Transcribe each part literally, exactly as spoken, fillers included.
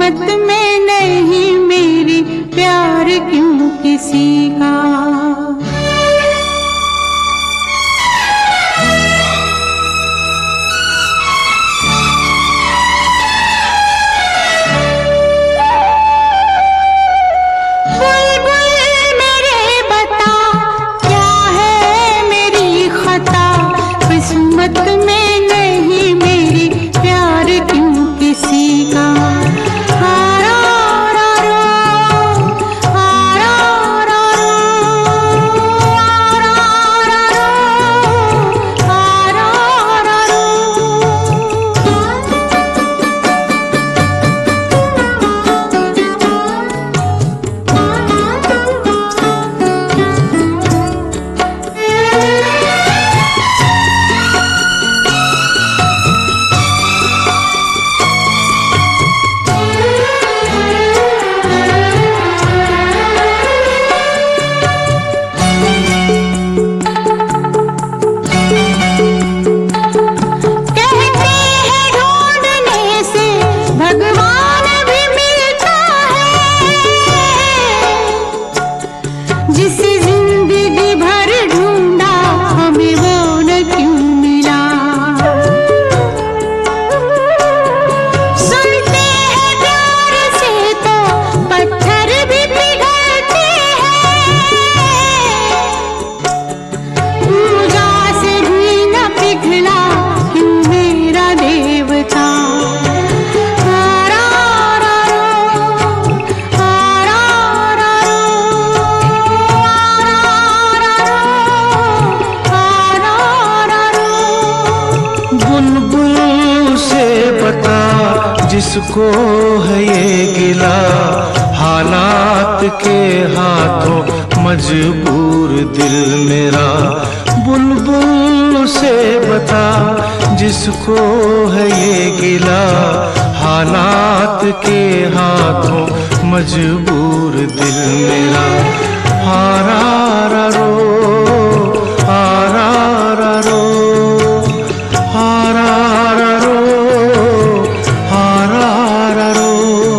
किस्मत में नहीं मेरी प्यार क्यों किसी का। किस्मत में नहीं मेरी प्यार क्यों किसी का। आरा रा रो, आरा रा रो, आरा रा रो, आरा रा रो। बुलबुल से बता जिसको है ये गिला, हालात के हाथों मजबूर दिल मेरा। बुलबुल से बता जिसको है ये गिला, हालात के हाथों मजबूर दिल मेरा। हारा रा रो, हारा रा रो, हारा रा रो, हारा रा रो।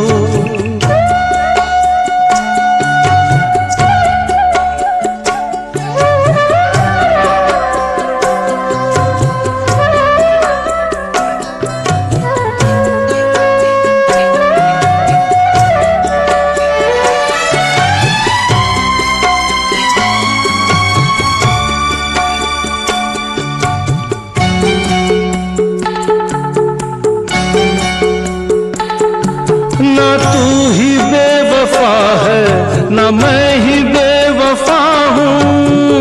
ना तू ही बेवफा है ना मैं ही बेवफा हूँ,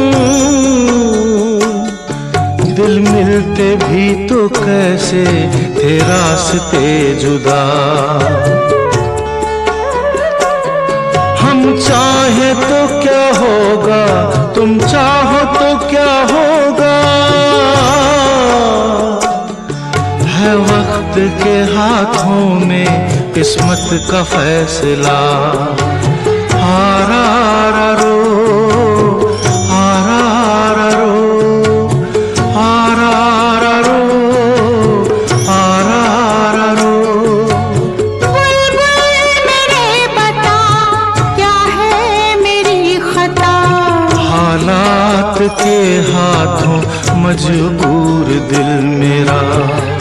दिल मिलते भी तो कैसे थे रास्ते जुदा। हम चाहे तो क्या होगा, तुम चाहो तो क्या होगा, है वक्त के हाथों में किस्मत का फैसला। हारा रा रो, हारा रा रो, हारा रा रो, हारा रा रो। बुलबुल मेरे बता क्या है मेरी खता, हालात के हाथों मजबूर दिल मेरा।